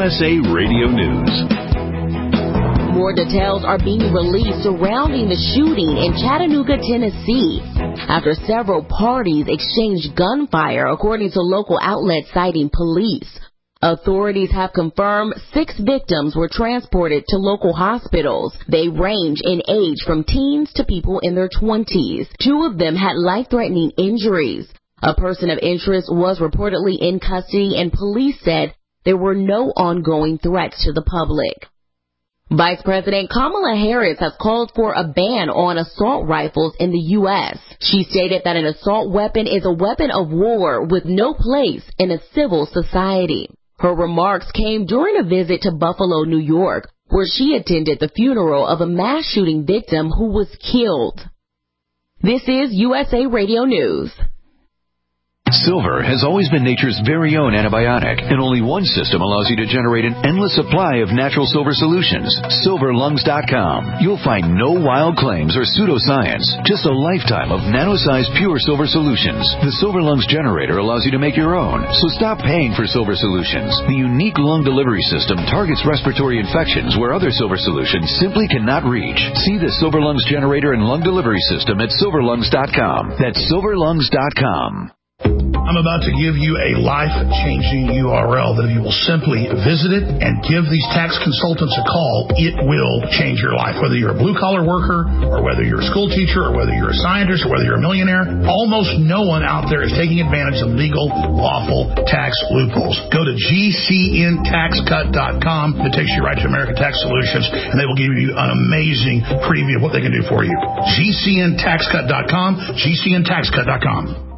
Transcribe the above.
USA Radio News. More details are being released surrounding the shooting in Chattanooga, Tennessee, after several parties exchanged gunfire, according to local outlets citing police. Authorities have confirmed 6 victims were transported to local hospitals. They range in age from teens to people in their 20s. 2 of them had life-threatening injuries. A person of interest was reportedly in custody, and police said there were no ongoing threats to the public. Vice President Kamala Harris has called for a ban on assault rifles in the U.S. She stated that an assault weapon is a weapon of war with no place in a civil society. Her remarks came during a visit to Buffalo, New York, where she attended the funeral of a mass shooting victim who was killed. This is USA Radio News. Silver has always been nature's very own antibiotic, and only one system allows you to generate an endless supply of natural silver solutions. SilverLungs.com. You'll find no wild claims or pseudoscience, just a lifetime of nano-sized pure silver solutions. The Silver Lungs generator allows you to make your own, so stop paying for silver solutions. The unique lung delivery system targets respiratory infections where other silver solutions simply cannot reach. See the Silver Lungs generator and lung delivery system at SilverLungs.com. That's SilverLungs.com. I'm about to give you a life-changing URL that if you will simply visit it and give these tax consultants a call, it will change your life. Whether you're a blue-collar worker or whether you're a school teacher or whether you're a scientist or whether you're a millionaire, almost no one out there is taking advantage of legal, lawful tax loopholes. Go to GCNTaxCut.com. It takes you right to American Tax Solutions, and they will give you an amazing preview of what they can do for you. GCNTaxCut.com, GCNTaxCut.com.